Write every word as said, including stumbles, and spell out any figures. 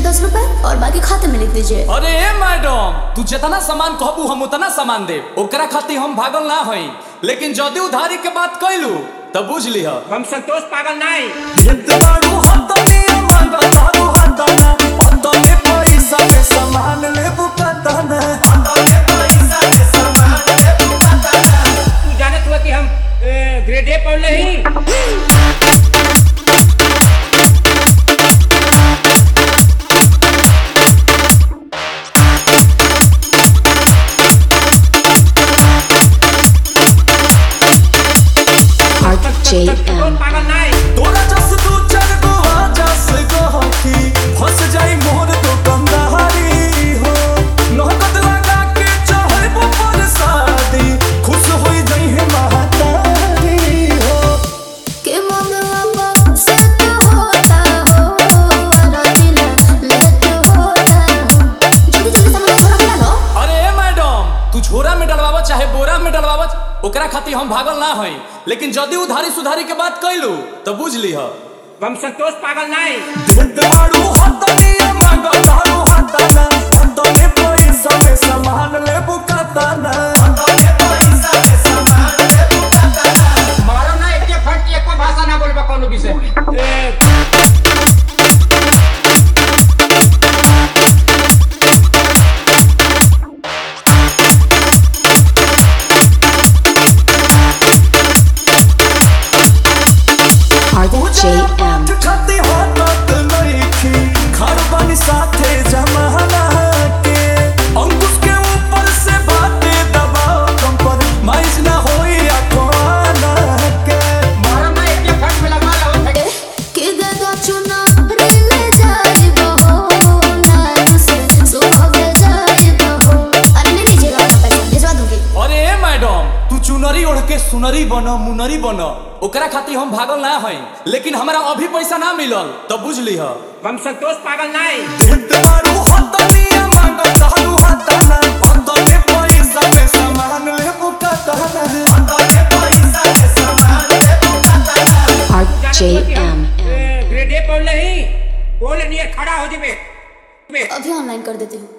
दस रुपए और बाकी खाते में लिख दीजिए। अरे मैडम, तू जितना सामान कहबू हम उतना सामान दे, ओकरा खातिर हम भागल ना हई, लेकिन जदि उधारी के बात कैलू तब बुझ लिह हम संतोष पागल नहीं। तू जानत हुआ कि हम ग्रेड ए पढ़ नहीं। J M पागल नहीं। तोरा जस तू चल गो जस गो हथी फंस जाई मोर तो कंधारी हो, नहकत लगा के चढ़बो पर शादी खुश होई जाई है महतारी हो। के मगवा से तो होता हो और दिल लेट होता हो, जल्दी जल्दी सामान थोड़ा मिला लो। अरे मैडम, तू झोरा में डलवावत चाहे बोरा में डलवावत, ओकरा खातिर हम भागल ना हई, लेकिन जदि उधारी सुधारी के बात कैलू तो बुझ लिह हम संतोष पागल नहीं। मारो ना एक फट एक भाषा ना बोलबा कोनो विषय। J M साथे जमाना के अंकुश के ऊपर से बातें दबाओ कम पर माइज ना होई अखवाना के। मारो ना एक फट में लगा लो। के गदा चुना ले जाए बहो ना से सुबह जाए बहो। अरे नहीं दीजिएगा अपना पैसा, भिजवा दूंगी। अरे मैडम, तू चुनरी ओढ़ के सुनरी बन मुनरी बन, ओकरा खातिर हम भागल ना हई, लेकिन हमरा अभी पैसा ना मिलल तब बुझ लिह हम संतोष पागल नहीं। J M ग्रेड ए पढ़ नहीं, बोल नहीं खड़ा हो जाबे। अभी ऑनलाइन कर देती हूँ।